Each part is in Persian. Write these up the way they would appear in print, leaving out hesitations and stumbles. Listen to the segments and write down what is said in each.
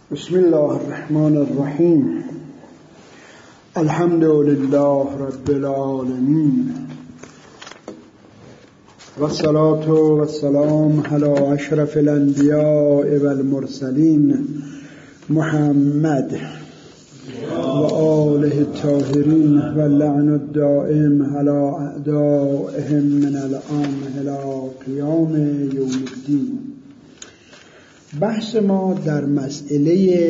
بسم الله الرحمن الرحیم. الحمد لله رب العالمین والصلاة والسلام علی اشرف الانبیاء والمرسلین محمد و آله الطاهرین و لعن الدائم علی اعدائهم من الآن الی قیام یوم الدین. بحث ما در مسئله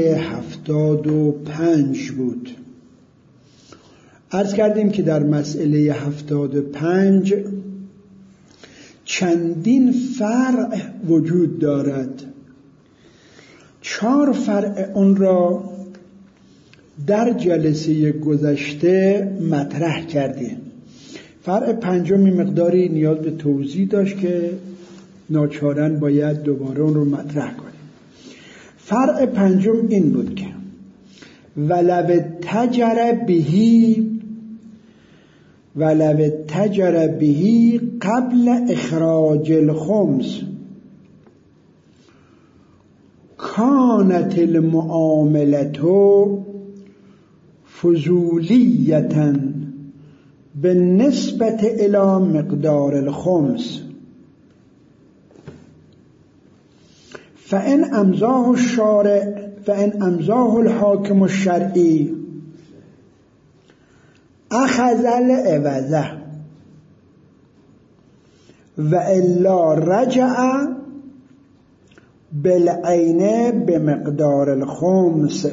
75 بود. عرض کردیم که در مسئله 75 چندین فرع وجود دارد. 4 فرع اون را در جلسه گذشته مطرح کردیم. فرع پنجمی مقداری نیاز به توضیح داشت که ناچارن باید دوباره اون رو مطرح کنیم. فرع پنجم این بود که ولو تجر بهی قبل اخراج الخمس کانت المعاملة فضولیة بالنسبة الى مقدار الخمس فإن أمضاه الحاكم الشرعي أخذ العوض وإلا رجع بالعين بمقدار الخمس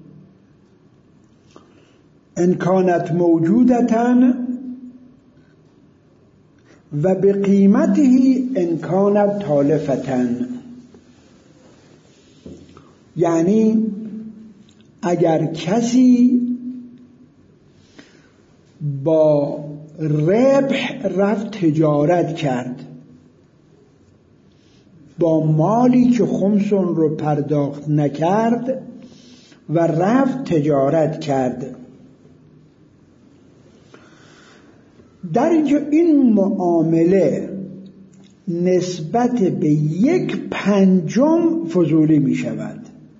إن كانت موجودة وبقيمته إن كانت تالفة. یعنی اگر کسی با ربح رفت تجارت کرد، با مالی که خمس اون رو پرداخت نکرد و رفت تجارت کرد، در اینجا این معامله نسبت به 1/5 فضولی می شود.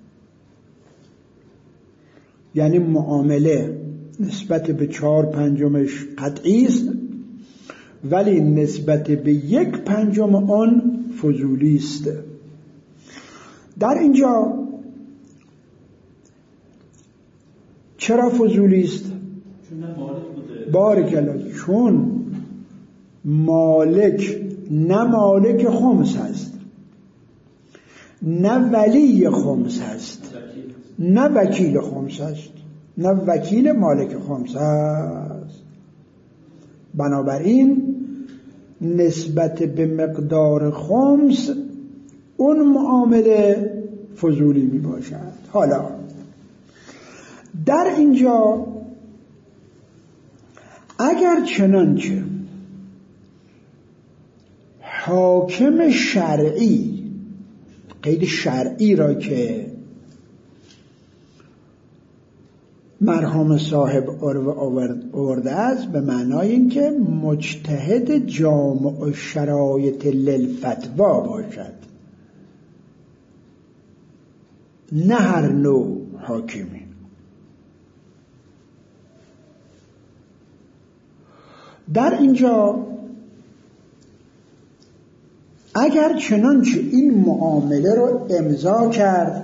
یعنی معامله نسبت به 4/5 قطعی است، ولی نسبت به 1/5 آن فضولی است. در اینجا چرا فضولی است؟ بارک الله. چون مالک نه مالک خمس هست، نه ولی خمس هست، نه وکیل خمس هست، نه وکیل مالک خمس هست. بنابراین نسبت به مقدار خمس اون معامله فضولی می باشد. حالا در اینجا اگر چنانچه حاکم شرعی، قید شرعی را که مرحوم صاحب آورده است به معنای این که مجتهد جامع شرایط للفتوا باشد، نه هر نوع حاکمی. در اینجا اگر چنانچه این معامله رو امضا کرد،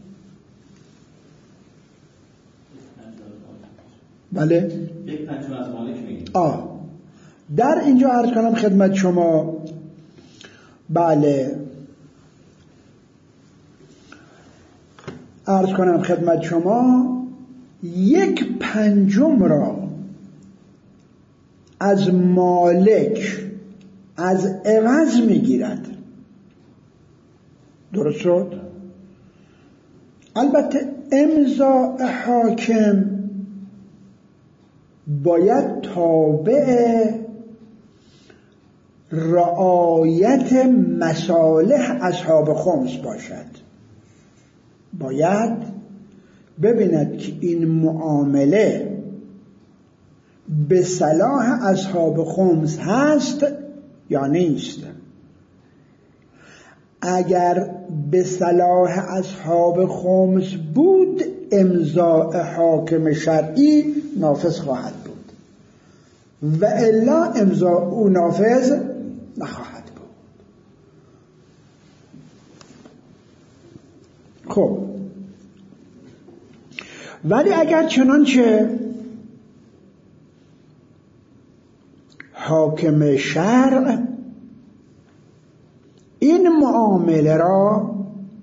بله 1/5 از مالک میگیم. در اینجا عرض کنم خدمت شما، بله عرض کنم خدمت شما 1/5 را از مالک از عوض میگیرد. درست شد؟ البته امضاء حاکم باید تابع رعایت مصالح اصحاب خمس باشد. باید ببیند که این معامله به صلاح اصحاب خمس هست یا نیست. اگر به صلاح اصحاب خمس بود امضاء حاکم شرعی نافذ خواهد بود و الا امضاء او نافذ نخواهد بود. خب ولی اگر چنانچه حاکم شرع این معامله را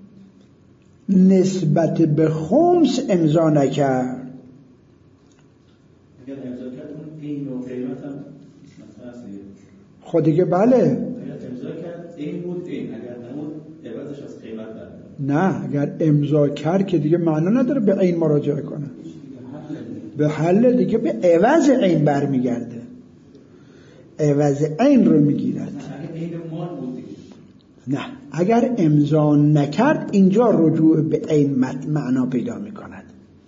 نسبت به خمس امضا نکرد، اگر امضا کرد اون این و قیمت هم خود دیگه بله، اگر امضا کرد این بود این، اگر نمود عوضش از قیمت برمیاد. نه اگر امضا کرد که دیگه معنا نداره به عین مراجعه کنه، به حل دیگه به عوض عین برمیگرده، عوض عین رو میگیرد. نه اگر امضا نکرد اینجا رجوع به عین معنا پیدا میکند.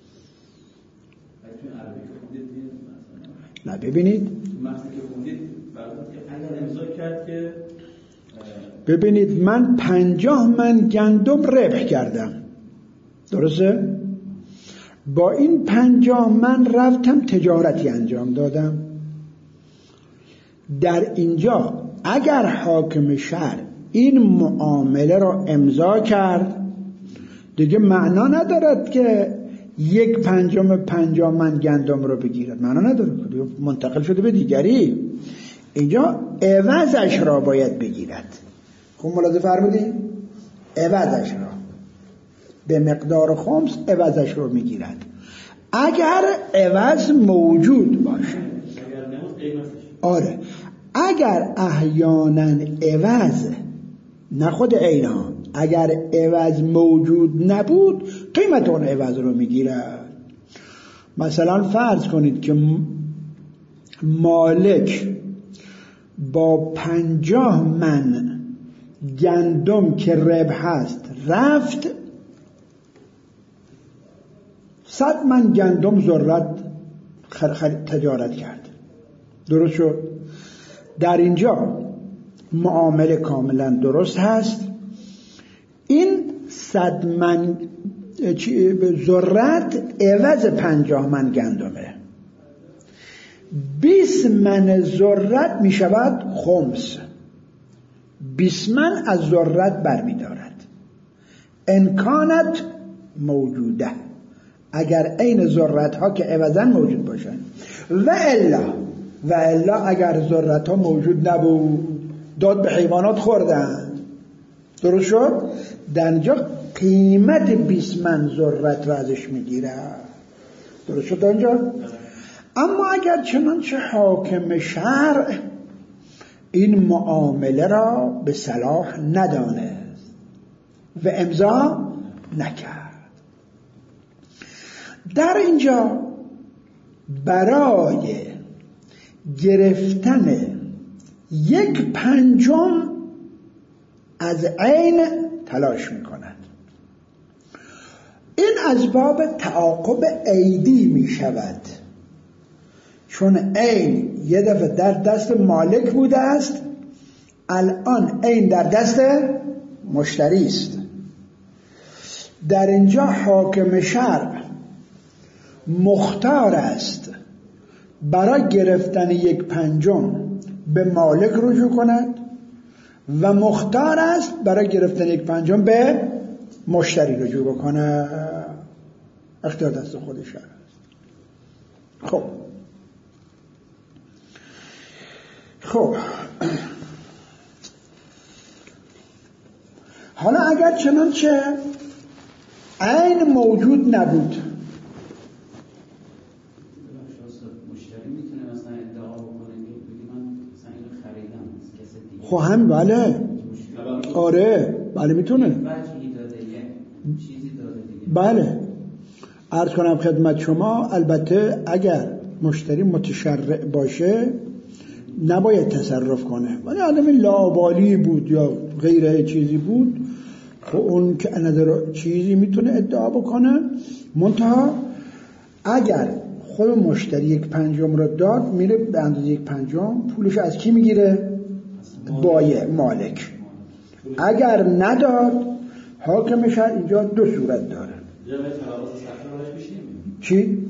نه ببینید اگر امضا کرد که ببینید من 50 من گندم ربح کردم، درسته؟ با این 50 من رفتم تجارتی انجام دادم. در اینجا اگر حاکم شرع این معامله را امضا کرد دیگه معنا ندارد که 1/5 50 من گندم رو بگیرد، معنا نداره، منتقل شده به دیگری. اینجا عوضش را باید بگیرد. خوب ملاحظه فرمودید؟ عوضش را به مقدار خمس عوضش رو میگیرد اگر عوض موجود باشه. آره اگر احیانا عوض نه خود عینا، اگر عوض موجود نبود قیمت اون عوض رو میگیرد. مثلا فرض کنید که مالک با 50 من گندم که ربح هست رفت 100 من گندم ذرت تجارت کرد، درست شد؟ در اینجا معامله کاملا درست هست. این 100 من ذرت عوض 50 من گندمه، 20 من ذرت می شود خمس، 20 من از ذرت برمی دارد امکانت موجوده، اگر این ذرت ها که عوضا موجود باشن، و الا اگر ذرت ها موجود نبود داد به حیوانات خوردن، درست شد؟ در اینجا قیمت 20 من ذرت را ازش میگیره، درست شد اینجا؟ اما اگر چنانچه حاکم شرع این معامله را به صلاح ندانست و امضا نکرد، در اینجا برای گرفتن 1/5 از عین تلاش میکند. این از باب تعاقب عیدی می شود، چون عین یه دفعه در دست مالک بوده است، الان عین در دست مشتری است. در اینجا حاکم شرع مختار است برای گرفتن 1/5 به مالک رجوع کند و مختار است برای گرفتن 1/5 به مشتری رجوع بکند. اختیار دست خودش است. خب حالا اگر چنانچه عین موجود نبود، خب هم بله، آره بله میتونه، بله عرض کنم خدمت شما. البته اگر مشتری متشرع باشه نباید تصرف کنه، ولی آدم لاابالی بود یا غیره چیزی بود، خب اون که نظر چیزی میتونه ادعا بکنه. منتها اگر خود مشتری 1/5 رو داد، میره به اندازه 1/5 پولش از کی میگیره؟ بایع، مالک. اگر نداد حاکم شهر اینجا دو صورت داره. چی؟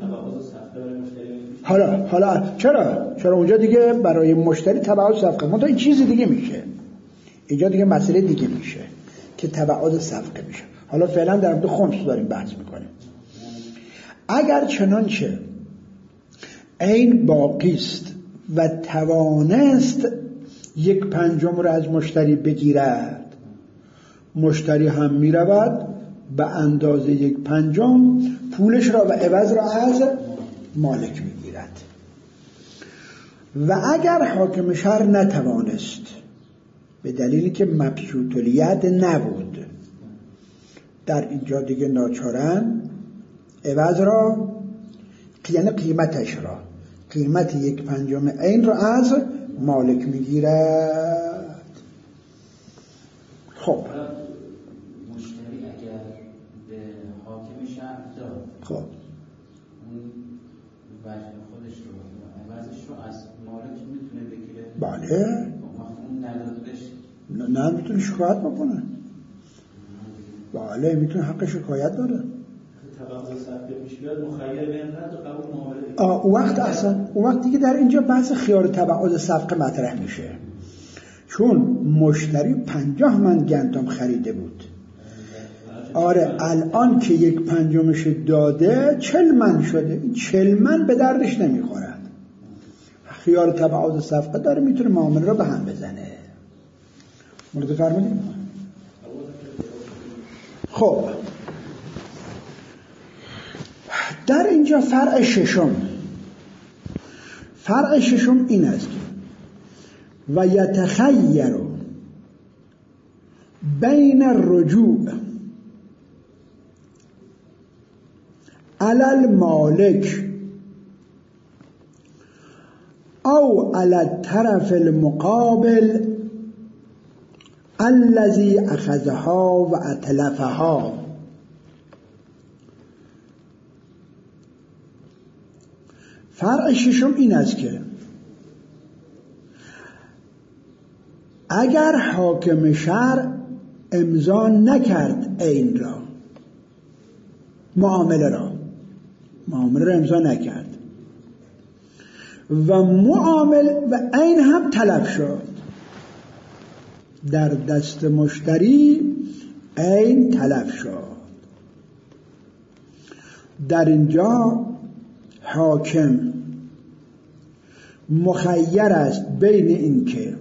حالا چرا اونجا دیگه برای مشتری تبعات صفقه منتها این چیز دیگه میشه، اینجا دیگه مسئله دیگه میشه که تبعات صفقه میشه. حالا فعلا در مورد خمس داریم بحث میکنیم. اگر چنانچه عین باقی است و توانست 1/5 رو از مشتری بگیرد، مشتری هم میرود به اندازه 1/5 پولش را و عوض را از مالک میگیرد. و اگر حاکم شهر نتوانست به دلیلی که مبسوط الید نبود، در اینجا دیگه ناچارن عوض را، یعنی قیمتش را، قیمت 1/5 عین را از مالک میگیرد. خب مشتری اگر به حاکم شهر داد، خب اون وجه خودش رو عوضش رو از مالک میتونه بگیره؟ بله. اون ندادش نه میتونه شکایت بکنه. بله میتونه حق شکایت داره. اون وقت دیگه در اینجا بحث خیار تبعات صفقه مطرح میشه، چون مشتری 50 من گندم خریده بود، آره الان که 1/5 داده 40 من شده، 40 من به دردش نمیخورد. خیار تبعات صفقه داره، میتونه معامله رو به هم بزنه. مورد فرمودیم. خب در اینجا فرع ششم این است که و یتخیر بین الرجوع علی المالک او علی الطرف المقابل الذي اخذها و اتلفها. فرع ششم این است که اگر حاکم شهر امضا نکرد عین را، معامله را امضا نکرد و معامل و عین هم تلف شد، در دست مشتری عین تلف شد، در اینجا حاکم مخیر است بین این که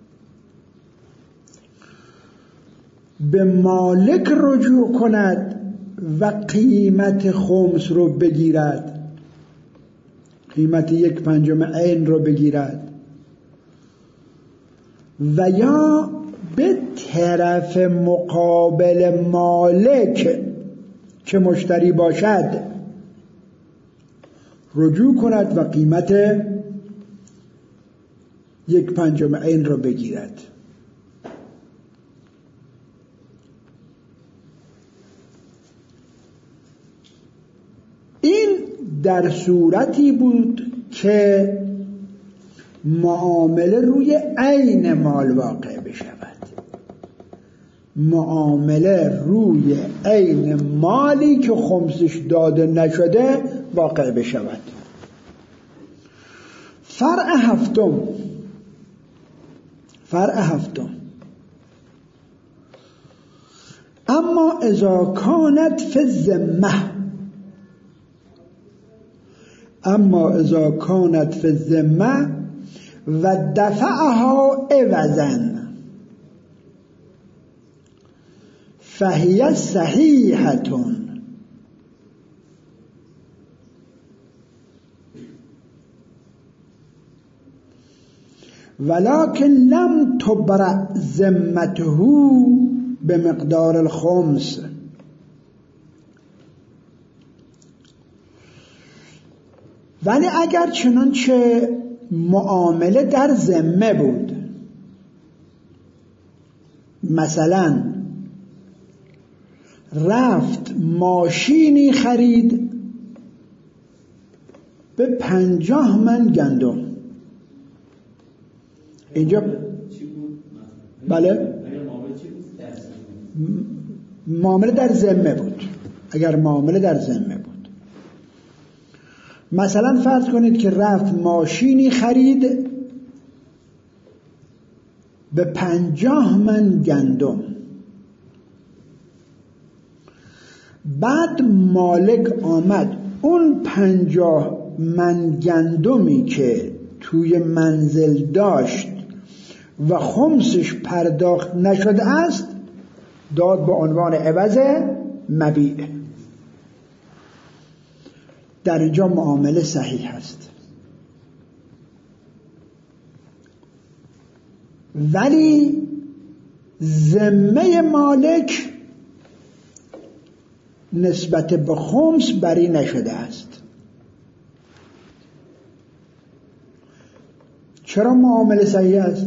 به مالک رجوع کند و قیمت خمس رو بگیرد، قیمت 1/5 عین رو بگیرد، و یا به طرف مقابل مالک که مشتری باشد رجوع کند و قیمت 1/5 عین را بگیرد. این در صورتی بود که معامله روی عین مال واقع بشود، معامله روی عین مالی که خمسش داده نشده واقع بشود. فرع هفتم اما اذا کانت فی الذمه و دفعها عوضا فهی صحیحة ولكن لم تبرأ ذمته بمقدار الخمس. ولی اگر چنانچه معامله در ذمه بود، مثلا رفت ماشینی خرید به 50 من گندم، اینجا بله معامله در ذمه بود. اگر معامله در ذمه بود، مثلا فرض کنید که رفت ماشینی خرید به 50 من گندم، بعد مالک آمد اون 50 من گندمی که توی منزل داشت و خمسش پرداخت نشده است داد به عنوان عوض مبیع. در اینجا معامله صحیح است، ولی ذمه مالک نسبت به خمس بری نشده است. چرا معامله صحیح است؟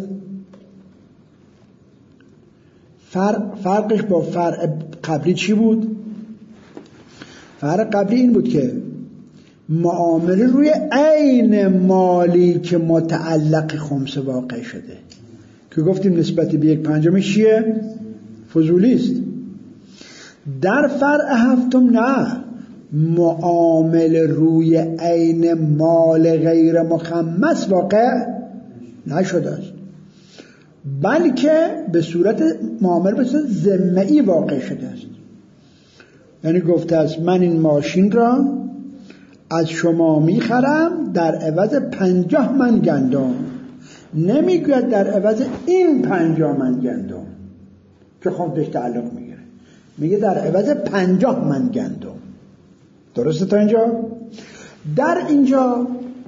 فرقش با فرق قبلی چی بود؟ فرق قبلی این بود که معامله روی عین مالی که متعلق خمس واقع شده، که گفتیم نسبت به 1/5 چیه؟ فضولی است. در فرع هفتم نه، معامله روی عین مال غیر مخمس واقع نشده است، بلکه به صورت معامله به صورت ذمه‌ای واقع شده است. یعنی گفته است من این ماشین را از شما میخرم در عوض 50 من گندم، نمیگوید در عوض این 50 من گندم که خودش تعلق میگیره، میگه در عوض 50 من گندم. درسته تا اینجا؟ در اینجا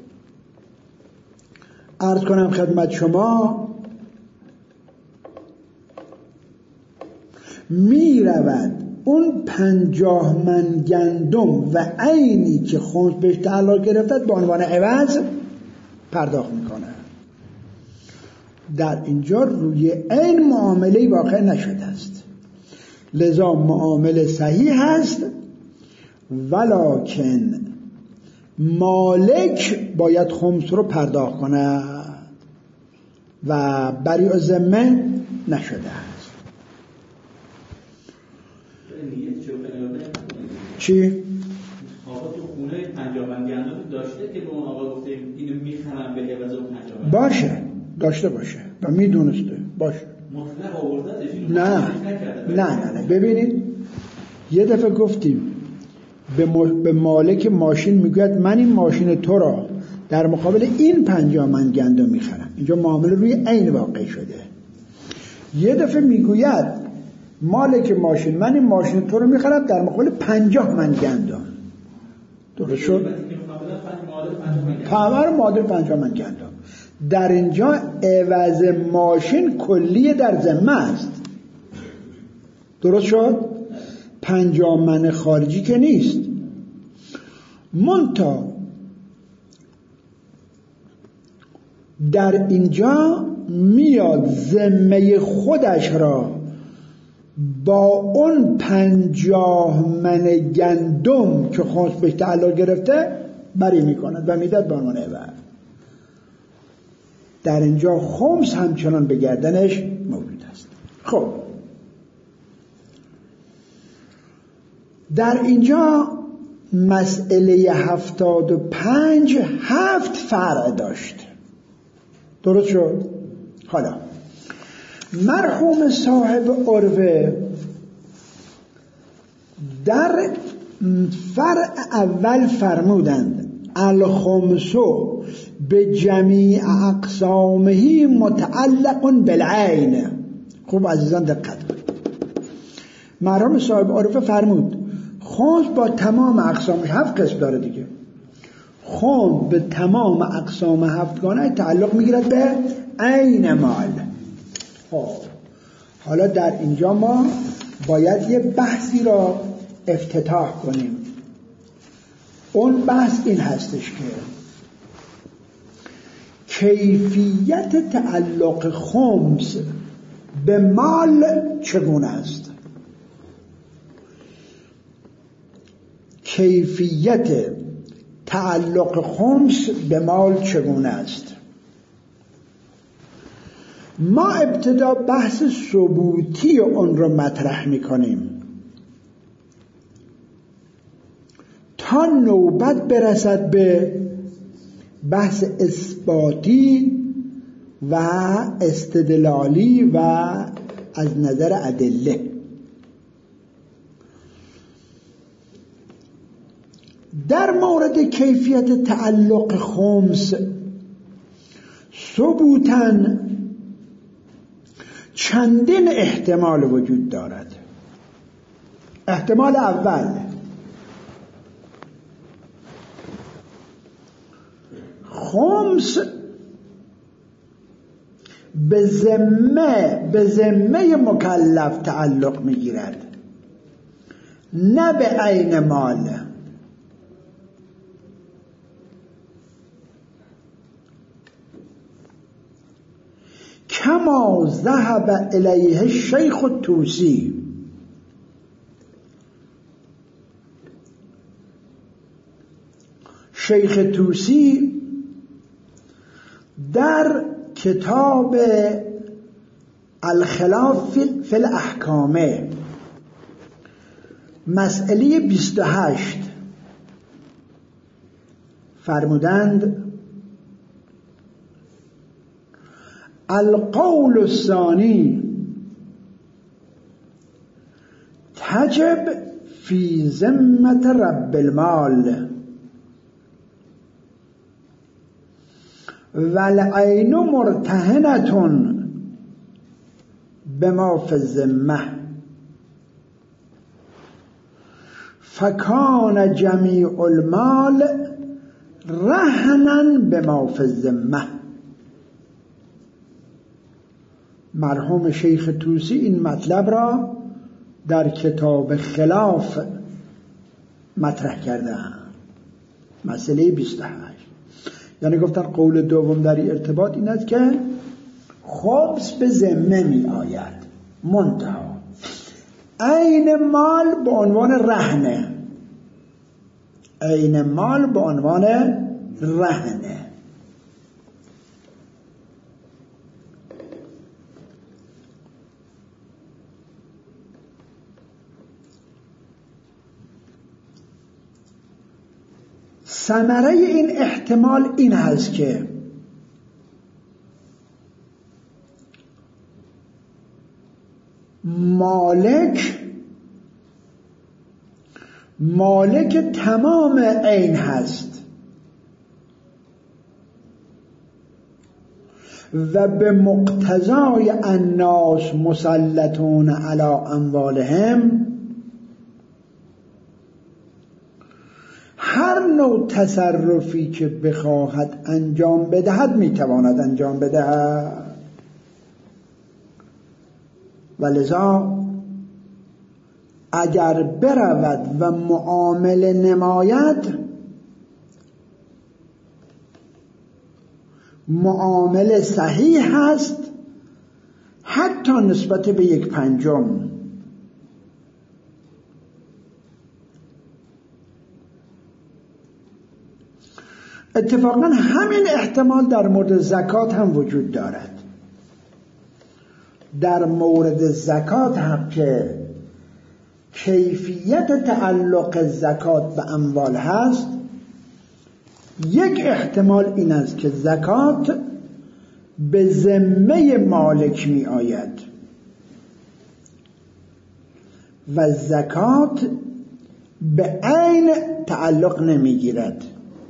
عرض کنم خدمت شما میرود اون 50 من گندم و عینی که خمس بهش تعلق گرفته به عنوان عوض پرداخت میکنه. در اینجا روی عین معامله واقع نشده است، لذا معامله صحیح است، ولکن مالک باید خمس رو پرداخت کنه و بری ذمه نشده است. چی؟ آقا تو خونه 50 من گندم داشته که به اون آقا گفته اینو میخرم به عوض اون 50 من. باشه، داشته باشه و میدونسته باشه. مطلق آوردتش نه ببینید، یه دفعه گفتیم به مالک ماشین میگوید من این ماشین تو را در مقابل این 50 من گندم میخرم. اینجا معامله روی عین واقع شده. یه دفعه میگوید مالک ماشین من این ماشین تو رو میخرم در مقابل 50 من گندم. درست شد؟ پاور معادل 50 من گندم. در اینجا عوض ماشین کلی در ذمه است. درست شد؟ 50 من خارجی که نیست. منتها در اینجا میاد ذمه خودش را با اون 50 من گندم که خمس بهش تعلق گرفته بری میکند و میداد به عنوان عوض. در اینجا خمس همچنان به گردنش موجود است. خب در اینجا مسئله 75 7 فرع داشت. درست شد؟ حالا مرحوم صاحب عروه در فرع اول فرمودند الخمسو به جمیع اقسامه متعلق بالعین. خوب عزیزان دقت کنید. مرحوم صاحب عروه فرمود خمس با تمام اقسامش 7 قسم داره دیگه. خمس به تمام اقسام 7 گانه تعلق میگیرد به عین مال. حالا در اینجا ما باید یه بحثی را افتتاح کنیم. اون بحث این هستش که کیفیت تعلق خمس به مال چگونه است؟ کیفیت تعلق خمس به مال چگونه است؟ ما ابتدا بحث ثبوتی اون رو مطرح میکنیم تا نوبت برسد به بحث اثباتی و استدلالی و از نظر ادله. در مورد کیفیت تعلق خمس ثبوتاً چندین احتمال وجود دارد. احتمال اول، خمس به ذمه مکلف تعلق میگیرد، نه به عین مال. کما ذهب الیه الشیخ الطوسی، شیخ طوسی در کتاب الخلاف فی الاحکام مسئله 28 فرمودند القول الثانی تجب فی ذمة رب المال والعین مرتهنة بما فی الذمة فکان جمیع المال رهنا بما فی الذمة. مرحوم شیخ طوسی این مطلب را در کتاب خلاف مطرح کردند، مسئله 28. یعنی گفتن قول دوم در این ارتباط این است که خمس به ذمه می آید، منتها عین مال به عنوان رهنه، عین مال به عنوان رهنه. ثمره این احتمال این هست که مالک تمام عین هست و به مقتضای الناس مسلطون علی اموالهم هر نوع تصرفی که بخواهد انجام بدهد میتواند انجام بدهد و لذا اگر برود و معامله نماید معامله صحیح هست حتی نسبت به 1/5. اتفاقا همین احتمال در مورد زکات هم وجود دارد. در مورد زکات هم که کیفیت تعلق زکات به اموال هست، یک احتمال این است که زکات به ذمه مالک می آید و زکات به عین تعلق نمی گیرد.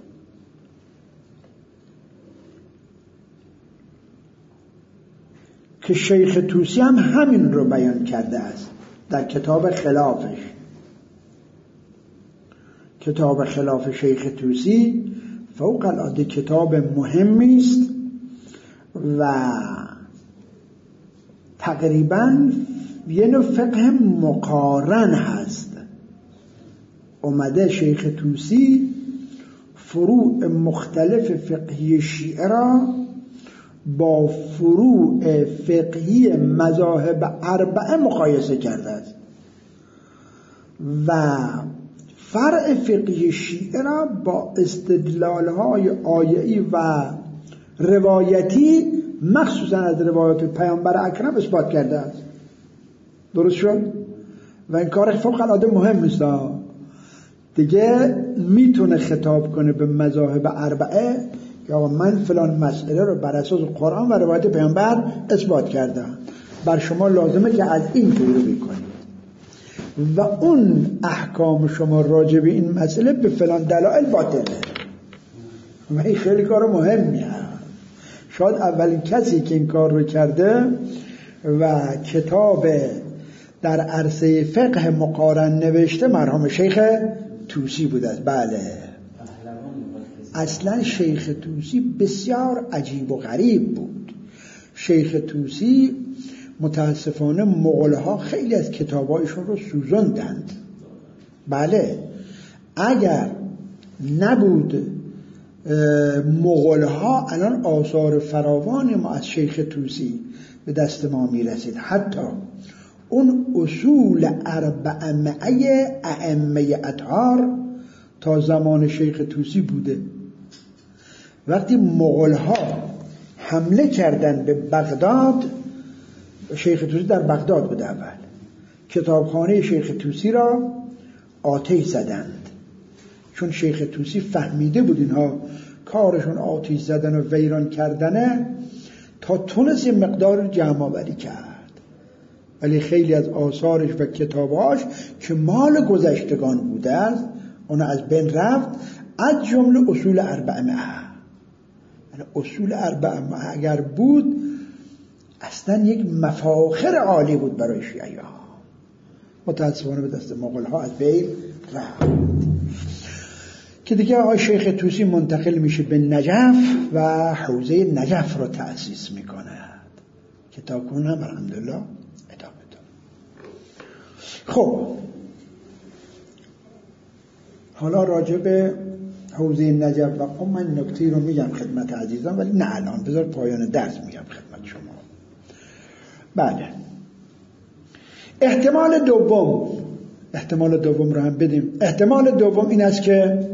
که شیخ طوسی هم همین رو بیان کرده است در کتاب خلافش. کتاب خلاف شیخ طوسی فوق العاده کتاب مهمی است و تقریبا یه نوع فقه مقارن هست. اومده شیخ طوسی فروع مختلف فقهی شیعه را با فروع فقهی مذاهب اربعه مقایسه کرده است و فرع فقهی شیعه را با استدلال‌های آیه‌ای و روایتی مخصوصا از روایات پیامبر اکرم اثبات کرده است. درست شد؟ و این کار فوق العاده مهم نیست دیگه. میتونه خطاب کنه به مذاهب اربعه که آقا من فلان مسئله رو بر اساس قرآن و روایت پیامبر اثبات کردم، بر شما لازمه که از این پیروی بکنید و اون احکام شما راجع به این مسئله به فلان دلایل باطله. و این خیلی کار مهمیه. شاید اولین کسی که این کار رو کرده و کتاب در عرصه فقه مقارن نوشته مرحوم شیخ طوسی بود است. بله، اصلا شیخ طوسی بسیار عجیب و غریب بود. شیخ طوسی متاسفانه مغول‌ها خیلی از کتابایشون رو سوزوندند. بله، اگر نبود مغول‌ها الان آثار فراوانی ما از شیخ طوسی به دست ما میرسید. حتی اون اصول اربعمعه ائمه اطهار تا زمان شیخ طوسی بوده. وقتی مغول‌ها حمله کردن به بغداد، شیخ طوسی در بغداد بود، اول کتابخانه شیخ طوسی را آتش زدند، چون شیخ طوسی فهمیده بود اینها کارشون آتش زدن و ویران کردنه، تا تونست یه مقدار جمع آوری کرد. ولی خیلی از آثارش و کتابهاش که مال گذشتگان بوده است اون از بین رفت، از جمله اصول اربعمعه. یعنی اصول اربعمعه اگر بود اصلا یک مفاخر عالی بود برای شیعیان، متاسفانه به دست مغول‌ها از بین رفت. که دیگه آقای شیخ طوسی منتقل میشه به نجف و حوزه نجف رو تأسیس میکند که تا کنون هم الحمدلله ادامه داره. خب حالا راجع به حوزه نجف و قم من نکته رو میگم خدمت عزیزان، ولی نه الان، بذار پایان درس میگم خدمت شما. بله، احتمال دوم رو هم بدیم. احتمال دوم این است که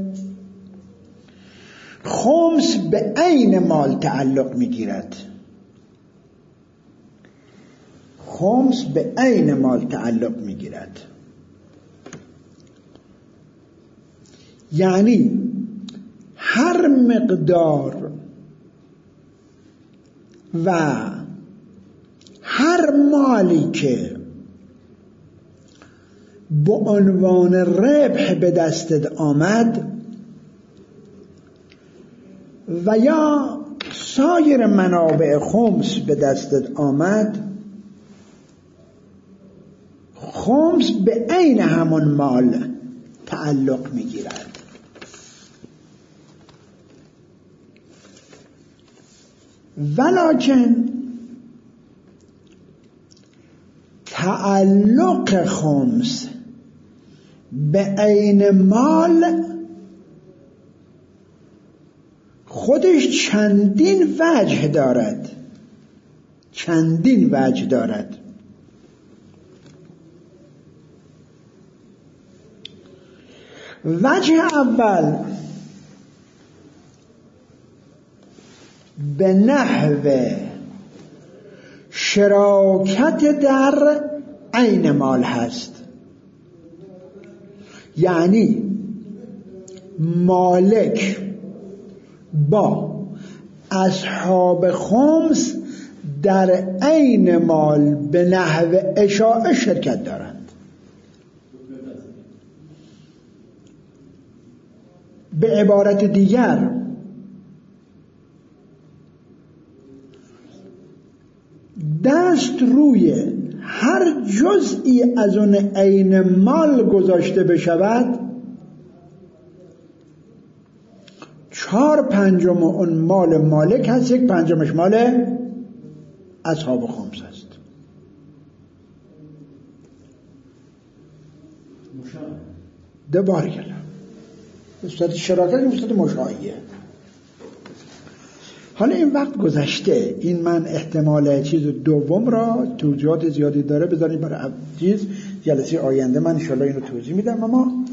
خمس به عین مال تعلق میگیرد. خمس به عین مال تعلق میگیرد، یعنی هر مقدار و هر مالی که با عنوان ربح به دستت آمد و یا سایر منابع خمس به دستت آمد، خمس به عین همون مال تعلق میگیرد. ولکن تعلق خمس به عین مال خودش چندین وجه دارد. وجه اول به نحو شراکت در عین مال هست، یعنی مالک با اصحاب خمس در عین مال به نحو اشاعه شرکت دارند. به عبارت دیگر دست روی هر جزئی از اون عین مال گذاشته بشود، 4/5 اون مال مالک هست، 1/5 مال اصحاب خمس است. دبار کلم استاد شراکت استاد مشاهیه. حالا این وقت گذشته، این من احتمال چیز دوم را توضیحات زیادی داره، بذارید برای جلسه آینده من انشالله اینو توضیح میدم. اما